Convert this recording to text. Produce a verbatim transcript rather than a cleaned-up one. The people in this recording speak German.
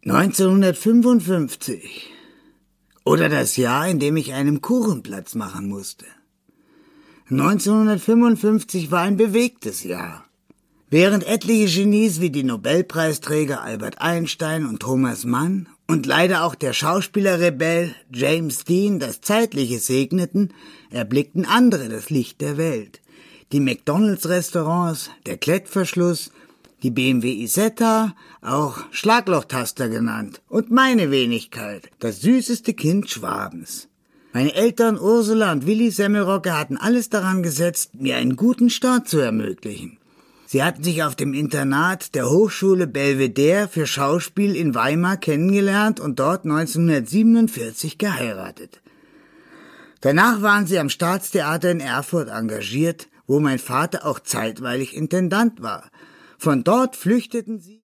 neunzehnhundertfünfundfünfzig. Oder das Jahr, in dem ich einem Kuchenplatz machen musste. neunzehnhundertfünfundfünfzig war ein bewegtes Jahr. Während etliche Genies wie die Nobelpreisträger Albert Einstein und Thomas Mann und leider auch der Schauspielerrebell James Dean das Zeitliche segneten, erblickten andere das Licht der Welt. Die McDonalds-Restaurants, der Klettverschluss, die B M W Isetta, auch Schlaglochtaster genannt, und meine Wenigkeit, das süßeste Kind Schwabens. Meine Eltern Ursula und Willi Semmelrogge hatten alles daran gesetzt, mir einen guten Start zu ermöglichen. Sie hatten sich auf dem Internat der Hochschule Belvedere für Schauspiel in Weimar kennengelernt und dort neunzehnhundertsiebenundvierzig geheiratet. Danach waren sie am Staatstheater in Erfurt engagiert, wo mein Vater auch zeitweilig Intendant war. Von dort flüchteten sie